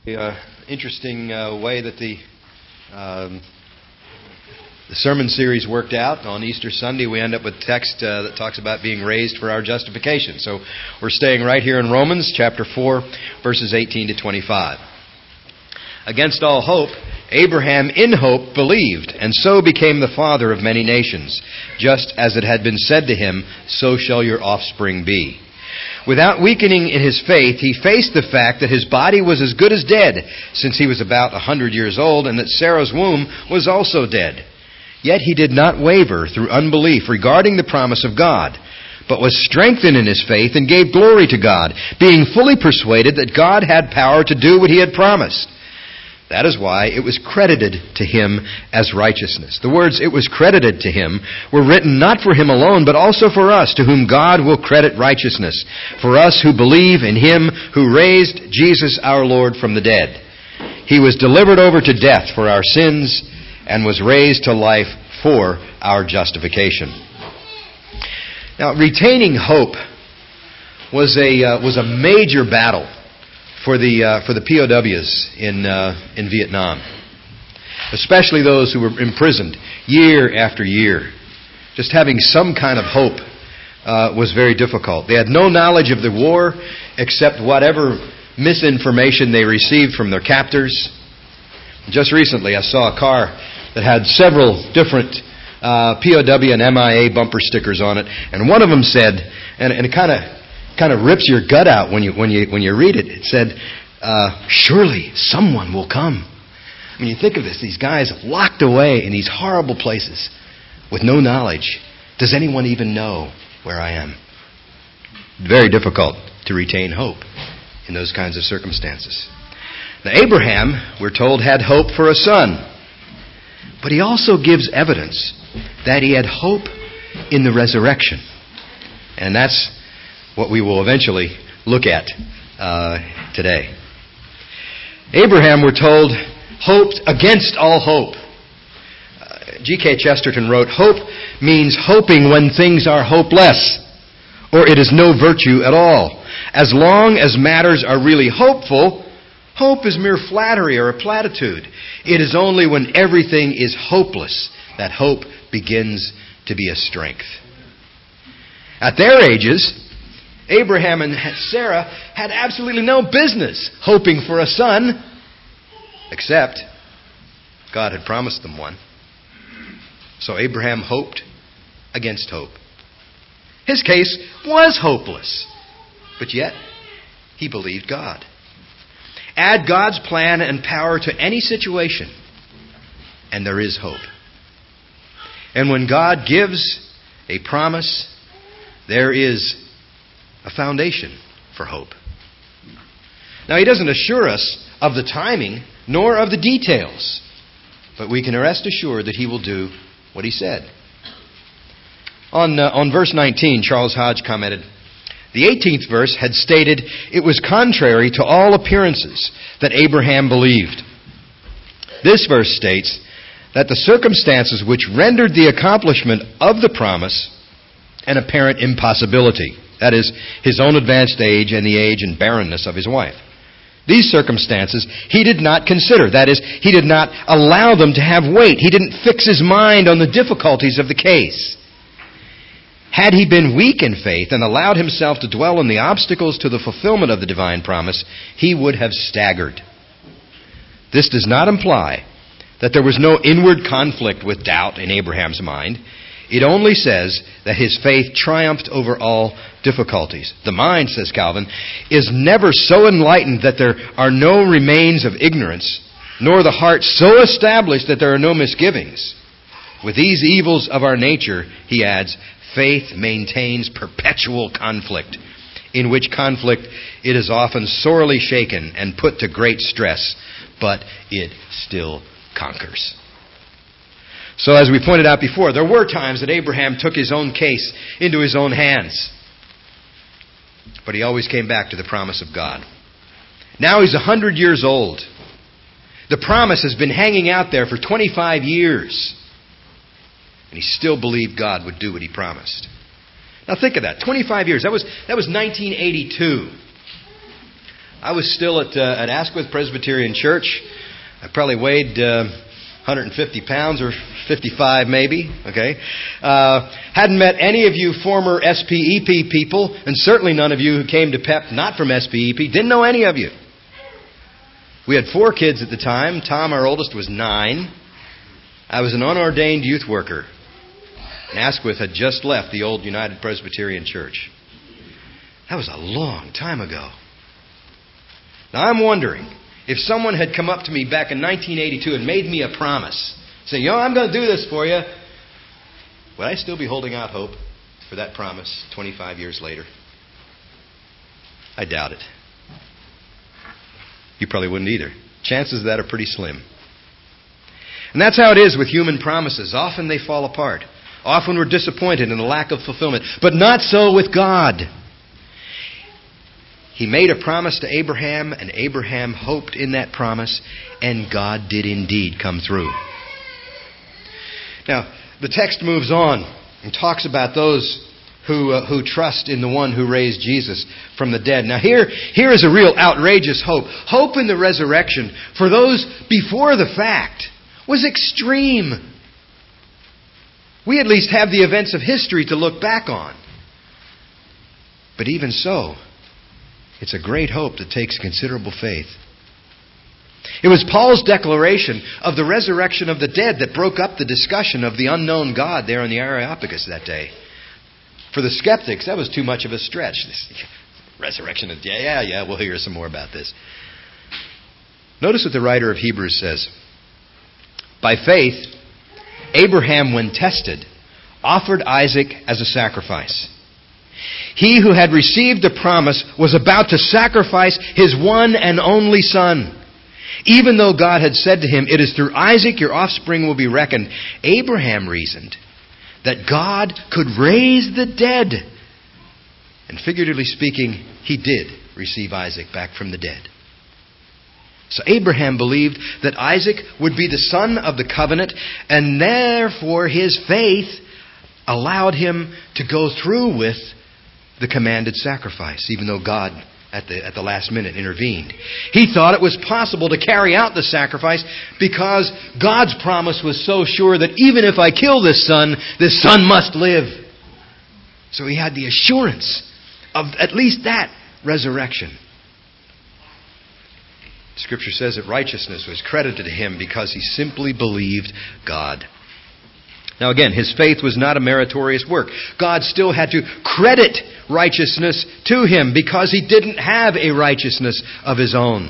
Interesting way that the sermon series worked out. On Easter Sunday, we end up with a text that talks about being raised for our justification. So we're staying right here in Romans chapter 4, verses 18 to 25. Against all hope, Abraham in hope believed, and so became the father of many nations. Just as it had been said to him, so shall your offspring be. Without weakening in his faith, he faced the fact that his body was as good as dead, since he was about 100 years old, and that Sarah's womb was also dead. Yet he did not waver through unbelief regarding the promise of God, but was strengthened in his faith and gave glory to God, being fully persuaded that God had power to do what he had promised. That is why it was credited to him as righteousness. The words, "it was credited to him," were written not for him alone, but also for us, to whom God will credit righteousness, for us who believe in him who raised Jesus our Lord from the dead. He was delivered over to death for our sins and was raised to life for our justification. Now, retaining hope was a major battle for the POWs in Vietnam, especially those who were imprisoned year after year. Just having some kind of hope was very difficult. They had no knowledge of the war except whatever misinformation they received from their captors. Just recently, I saw a car that had several different POW and MIA bumper stickers on it, and one of them said, and it kind of rips your gut out when you read it. It said, "Surely someone will come." I mean, you think of this: these guys locked away in these horrible places with no knowledge. Does anyone even know where I am? Very difficult to retain hope in those kinds of circumstances. Now, Abraham, we're told, had hope for a son, but he also gives evidence that he had hope in the resurrection, and that's what we will eventually look at today. Abraham, we're told, hoped against all hope. G.K. Chesterton wrote, "Hope means hoping when things are hopeless, or it is no virtue at all. As long as matters are really hopeful, hope is mere flattery or a platitude. It is only when everything is hopeless that hope begins to be a strength." At their ages, Abraham and Sarah had absolutely no business hoping for a son, except God had promised them one. So Abraham hoped against hope. His case was hopeless, but yet he believed God. Add God's plan and power to any situation, and there is hope. And when God gives a promise, there is a foundation for hope. Now, he doesn't assure us of the timing nor of the details, but we can rest assured that he will do what he said. On verse 19, Charles Hodge commented, "The 18th verse had stated it was contrary to all appearances that Abraham believed. This verse states that the circumstances which rendered the accomplishment of the promise an apparent impossibility, that is, his own advanced age and the age and barrenness of his wife. These circumstances he did not consider. That is, he did not allow them to have weight. He didn't fix his mind on the difficulties of the case. Had he been weak in faith and allowed himself to dwell on the obstacles to the fulfillment of the divine promise, he would have staggered. This does not imply that there was no inward conflict with doubt in Abraham's mind. It only says that his faith triumphed over all difficulties. The mind, says Calvin, is never so enlightened that there are no remains of ignorance, nor the heart so established that there are no misgivings. With these evils of our nature, he adds, faith maintains perpetual conflict, in which conflict it is often sorely shaken and put to great stress, but it still conquers." So as we pointed out before, there were times that Abraham took his own case into his own hands. But he always came back to the promise of God. Now he's 100 years old. The promise has been hanging out there for 25 years. And he still believed God would do what he promised. Now think of that. 25 years. That was 1982. I was still at Asquith Presbyterian Church. I probably weighed 150 pounds or 55 maybe. Okay, hadn't met any of you former SPEP people, and certainly none of you who came to PEP not from SPEP. Didn't know any of you. We had 4 kids at the time. Tom, our oldest, was 9. I was an unordained youth worker. And Asquith had just left the old United Presbyterian Church. That was a long time ago. Now I'm wondering, if someone had come up to me back in 1982 and made me a promise, saying, I'm going to do this for you, would I still be holding out hope for that promise 25 years later? I doubt it. You probably wouldn't either. Chances of that are pretty slim. And that's how it is with human promises. Often they fall apart. Often we're disappointed in the lack of fulfillment. But not so with God. He made a promise to Abraham, and Abraham hoped in that promise, and God did indeed come through. Now, the text moves on and talks about those who trust in the one who raised Jesus from the dead. Now, here is a real outrageous hope. Hope in the resurrection for those before the fact was extreme. We at least have the events of history to look back on. But even so, it's a great hope that takes considerable faith. It was Paul's declaration of the resurrection of the dead that broke up the discussion of the unknown God there in the Areopagus that day. For the skeptics, that was too much of a stretch. This resurrection of the dead, yeah, we'll hear some more about this. Notice what the writer of Hebrews says. By faith, Abraham, when tested, offered Isaac as a sacrifice. He who had received the promise was about to sacrifice his one and only son. Even though God had said to him, "It is through Isaac your offspring will be reckoned," Abraham reasoned that God could raise the dead. And figuratively speaking, he did receive Isaac back from the dead. So Abraham believed that Isaac would be the son of the covenant, and therefore his faith allowed him to go through with the commanded sacrifice, even though God at the last minute intervened. He thought it was possible to carry out the sacrifice because God's promise was so sure that even if I kill this son must live. So he had the assurance of at least that resurrection. Scripture says that righteousness was credited to him because he simply believed God. Now again, his faith was not a meritorious work. God still had to credit righteousness to him because he didn't have a righteousness of his own.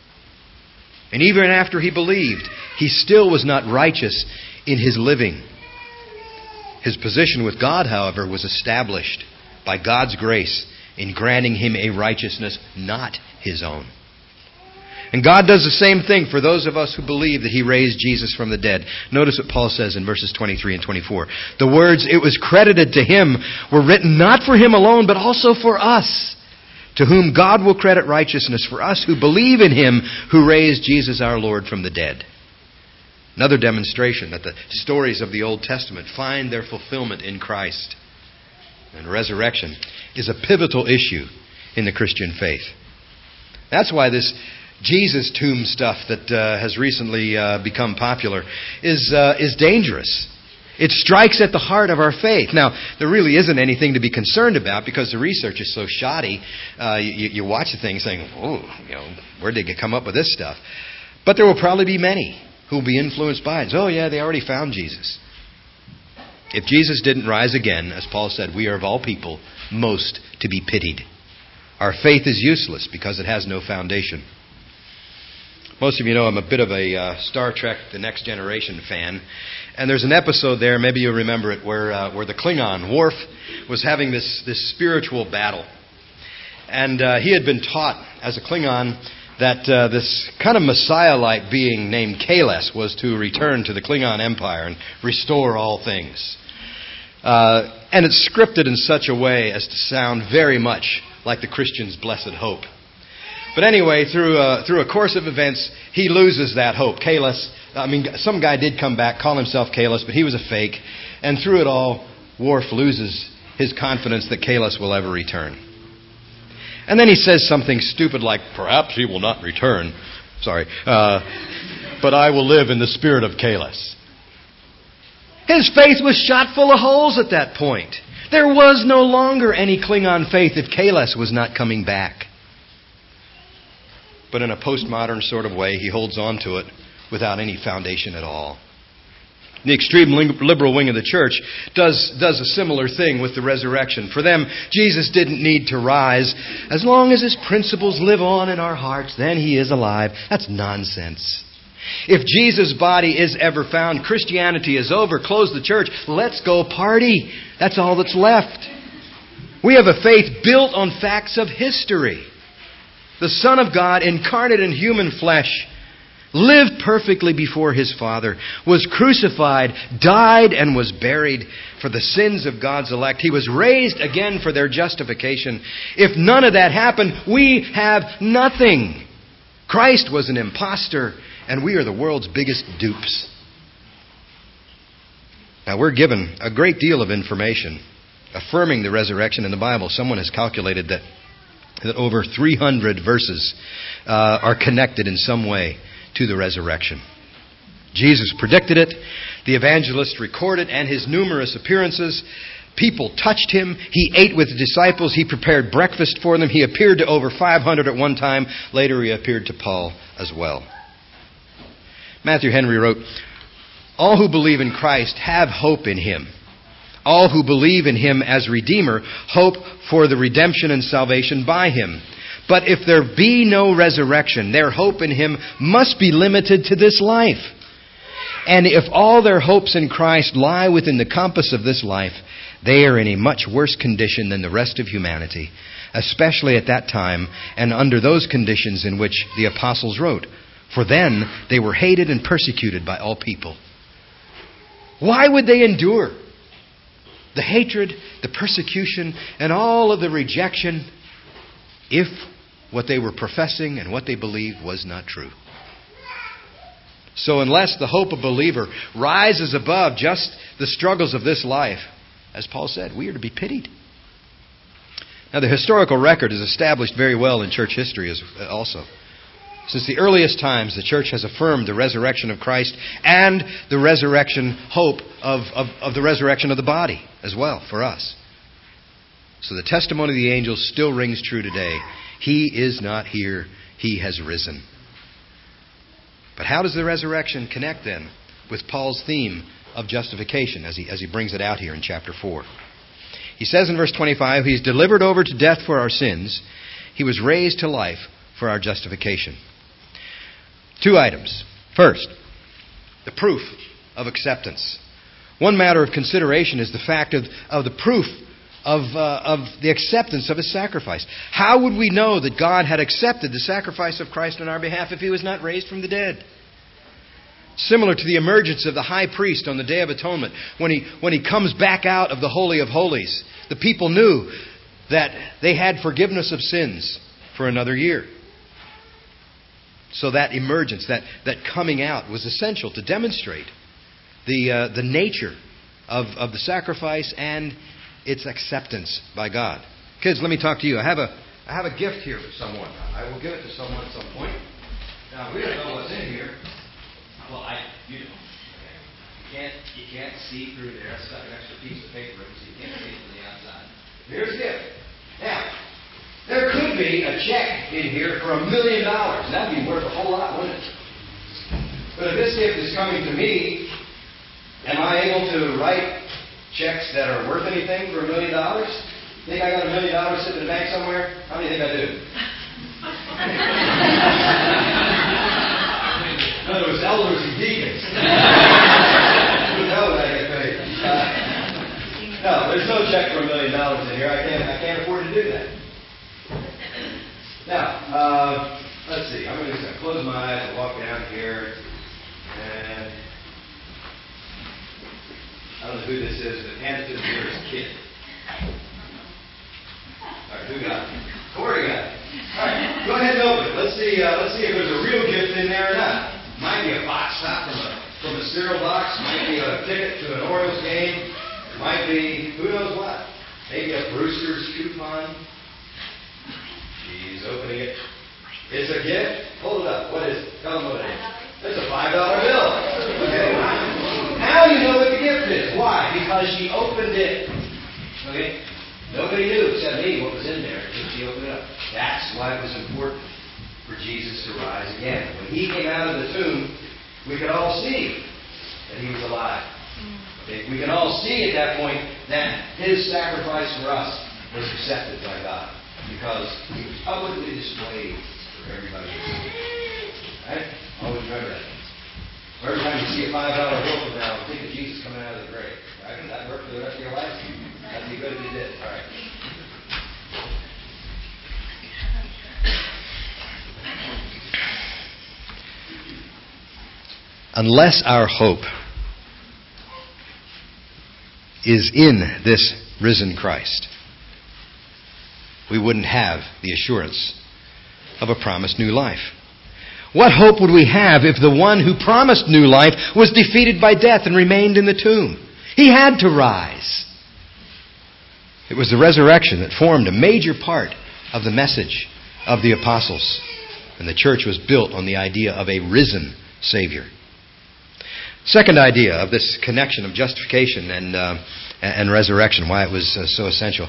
And even after he believed, he still was not righteous in his living. His position with God, however, was established by God's grace in granting him a righteousness not his own. And God does the same thing for those of us who believe that He raised Jesus from the dead. Notice what Paul says in verses 23 and 24. The words, "It was credited to Him," were written not for Him alone, but also for us, to whom God will credit righteousness, for us who believe in Him who raised Jesus our Lord from the dead. Another demonstration that the stories of the Old Testament find their fulfillment in Christ. And resurrection is a pivotal issue in the Christian faith. That's why this Jesus tomb stuff that has recently become popular is dangerous. It strikes at the heart of our faith. Now, there really isn't anything to be concerned about because the research is so shoddy. You watch the thing saying, "Oh, where did they come up with this stuff?" But there will probably be many who will be influenced by it. Oh, yeah, they already found Jesus. If Jesus didn't rise again, as Paul said, we are of all people most to be pitied. Our faith is useless because it has no foundation. Most of you know I'm a bit of a Star Trek The Next Generation fan. And there's an episode there, maybe you'll remember it, where the Klingon, Worf, was having this spiritual battle. And he had been taught as a Klingon that this kind of Messiah-like being named Kahless was to return to the Klingon Empire and restore all things. And it's scripted in such a way as to sound very much like the Christian's blessed hope. But anyway, through a course of events, he loses that hope. Kahless, some guy did come back, call himself Kahless, but he was a fake. And through it all, Worf loses his confidence that Kahless will ever return. And then he says something stupid like, perhaps he will not return. Sorry. But I will live in the spirit of Kalis. His faith was shot full of holes at that point. There was no longer any Klingon faith if Kalis was not coming back. But in a postmodern sort of way, he holds on to it without any foundation at all. The extreme liberal wing of the church does a similar thing with the resurrection. For them, Jesus didn't need to rise. As long as His principles live on in our hearts, then He is alive. That's nonsense. If Jesus' body is ever found, Christianity is over. Close the church. Let's go party. That's all that's left. We have a faith built on facts of history. The Son of God, incarnate in human flesh, lived perfectly before His Father, was crucified, died, and was buried for the sins of God's elect. He was raised again for their justification. If none of that happened, we have nothing. Christ was an imposter, and we are the world's biggest dupes. Now, we're given a great deal of information affirming the resurrection in the Bible. Someone has calculated that over 300 verses are connected in some way to the resurrection. Jesus predicted it. The evangelists record it, and His numerous appearances. People touched Him. He ate with the disciples. He prepared breakfast for them. He appeared to over 500 at one time. Later He appeared to Paul as well. Matthew Henry wrote, "All who believe in Christ have hope in Him. All who believe in Him as Redeemer hope for the redemption and salvation by Him. But if there be no resurrection, their hope in Him must be limited to this life. And if all their hopes in Christ lie within the compass of this life, they are in a much worse condition than the rest of humanity, especially at that time and under those conditions in which the apostles wrote. For then they were hated and persecuted by all people." Why would they endure the hatred, the persecution, and all of the rejection if what they were professing and what they believed was not true? So unless the hope of a believer rises above just the struggles of this life, as Paul said, we are to be pitied. Now, the historical record is established very well in church history also. Since the earliest times, the church has affirmed the resurrection of Christ and the resurrection hope of the resurrection of the body as well for us. So the testimony of the angels still rings true today. He is not here. He has risen. But how does the resurrection connect then with Paul's theme of justification as he brings it out here in chapter 4? He says in verse 25, He is delivered over to death for our sins. He was raised to life for our justification. Two items. First, the proof of acceptance. One matter of consideration is the fact of the proof of the acceptance of His sacrifice. How would we know that God had accepted the sacrifice of Christ on our behalf if He was not raised from the dead? Similar to the emergence of the high priest on the Day of Atonement, when he comes back out of the Holy of Holies, the people knew that they had forgiveness of sins for another year. So that emergence, that coming out, was essential to demonstrate the nature of the sacrifice and its acceptance by God. Kids, let me talk to you. I have a gift here for someone. I will give it to someone at some point. Now, we don't know what's in here. Well, you can't see through there. I stuck an extra piece of paper in so you can't see from the outside. Here's the gift. Now, there could be a check in here for $1 million. That'd be worth a whole lot, wouldn't it? But if this gift is coming to me, am I able to write checks that are worth anything for $1 million? Think I got $1 million sitting in the bank somewhere? How do you think I do? In other words, elders and deacons. Who knows I get paid? No, there's no check for $1 million in here. I can't afford to do that. Now, let's see. I'm going to close my eyes and walk down here. And I don't know who this is, but hand it to the nearest kid. All right, who got it? Corey got it. All right, go ahead and open it. Let's see if there's a real gift in there or not. Might be a box top from a cereal box. Might be a ticket to an Orioles game. Might be who knows what. Maybe a Brewster's coupon. He's opening it. It's a gift. Hold it up. What is it? Tell them what it is. It's a $5 bill. Okay. Now you know what the gift is. Why? Because she opened it. Okay? Nobody knew except me what was in there until she opened it up. That's why it was important for Jesus to rise again. When He came out of the tomb, we could all see that He was alive. Okay? We can all see at that point that His sacrifice for us was accepted by God because He was publicly displayed for everybody to see. Right? Always remember that. Every time you see a $5 bill from now, think of Jesus coming out of the grave. Right? Does that work for the rest of your life? That'd be good if you did. All right. Unless our hope is in this risen Christ, we wouldn't have the assurance of a promised new life. What hope would we have if the one who promised new life was defeated by death and remained in the tomb? He had to rise. It was the resurrection that formed a major part of the message of the apostles. And the church was built on the idea of a risen Savior. Second idea of this connection of justification and resurrection, why it was so essential,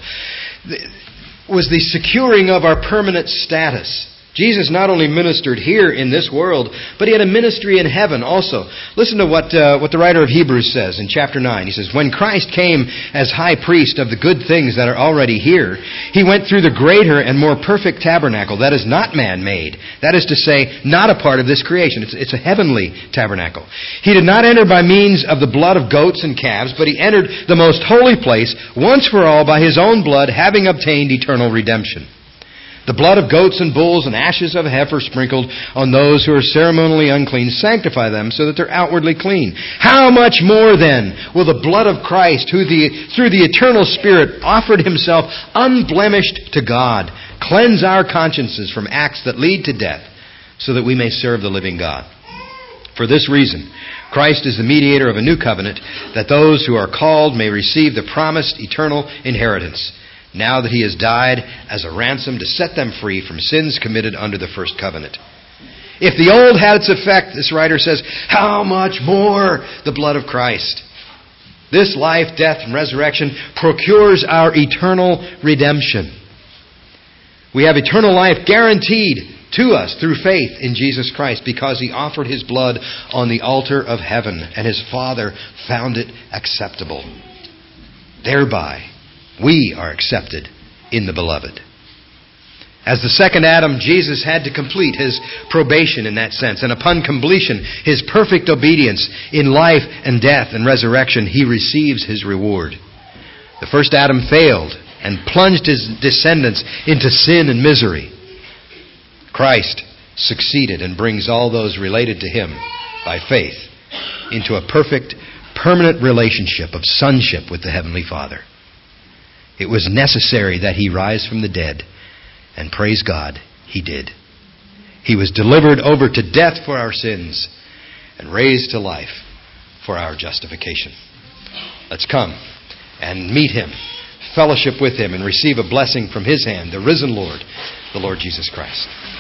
was the securing of our permanent status. Jesus not only ministered here in this world, but He had a ministry in heaven also. Listen to what the writer of Hebrews says in chapter 9. He says, when Christ came as high priest of the good things that are already here, He went through the greater and more perfect tabernacle that is not man-made. That is to say, not a part of this creation. It's a heavenly tabernacle. He did not enter by means of the blood of goats and calves, but He entered the most holy place once for all by His own blood, having obtained eternal redemption. The blood of goats and bulls and ashes of heifer sprinkled on those who are ceremonially unclean sanctify them so that they're outwardly clean. How much more then will the blood of Christ, who through the eternal Spirit offered Himself unblemished to God, cleanse our consciences from acts that lead to death so that we may serve the living God? For this reason, Christ is the mediator of a new covenant, that those who are called may receive the promised eternal inheritance, now that He has died as a ransom to set them free from sins committed under the first covenant. If the old had its effect, this writer says, how much more the blood of Christ? This life, death, and resurrection procures our eternal redemption. We have eternal life guaranteed to us through faith in Jesus Christ because He offered His blood on the altar of heaven and His Father found it acceptable. Thereby, we are accepted in the Beloved. As the second Adam, Jesus had to complete His probation in that sense. And upon completion, His perfect obedience in life and death and resurrection, He receives His reward. The first Adam failed and plunged his descendants into sin and misery. Christ succeeded and brings all those related to Him by faith into a perfect, permanent relationship of sonship with the Heavenly Father. It was necessary that He rise from the dead, and praise God, He did. He was delivered over to death for our sins and raised to life for our justification. Let's come and meet Him, fellowship with Him, and receive a blessing from His hand, the risen Lord, the Lord Jesus Christ.